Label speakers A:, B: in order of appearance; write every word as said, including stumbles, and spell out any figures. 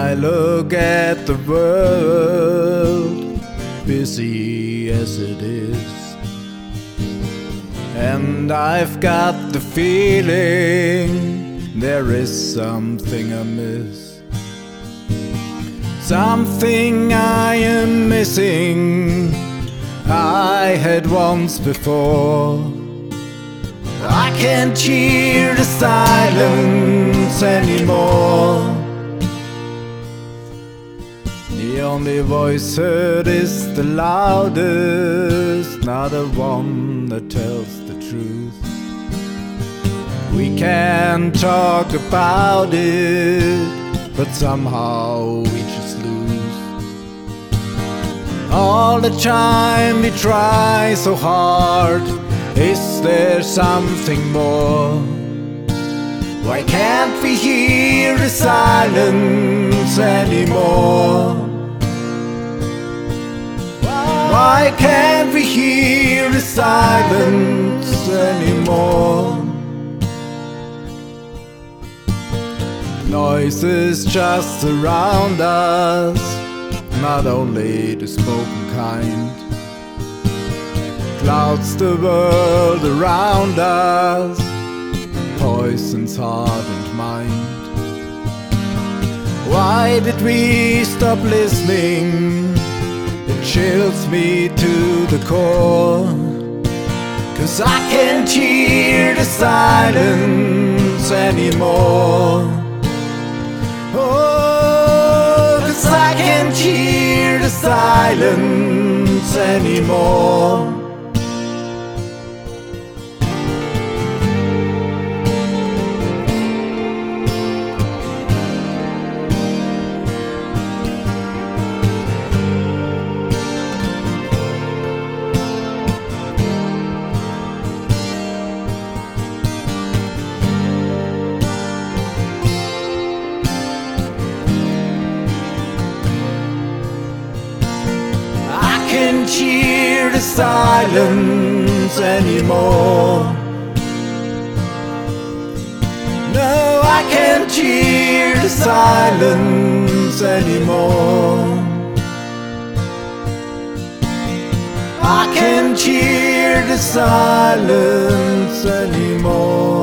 A: I look at the world, busy as it is, and I've got the feeling there is something amiss, something I am missing I had once before. I can't hear the silence anymore. The only voice heard is the loudest, not the one that tells the truth. We can talk about it, but somehow we just lose. All the time we try so hard, is there something more? Why can't we hear the silence anymore? Why can't we hear the silence anymore? Noises just around us, not only the spoken kind. Clouds the world around us, poisons heart and mind. Why did we stop listening? It chills me to the core, 'cause I can't hear the silence anymore. Oh, 'cause I can't hear the silence anymore. I can't hear the silence anymore. No, I can't hear the silence anymore. I can't hear the silence anymore.